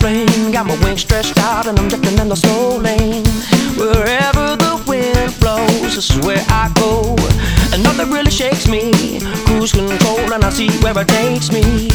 explain. Got my wings stretched out and I'm drifting in the slow lane. Wherever the wind blows, this is where I go. And nothing really shakes me. Cruise control and I see where it takes me.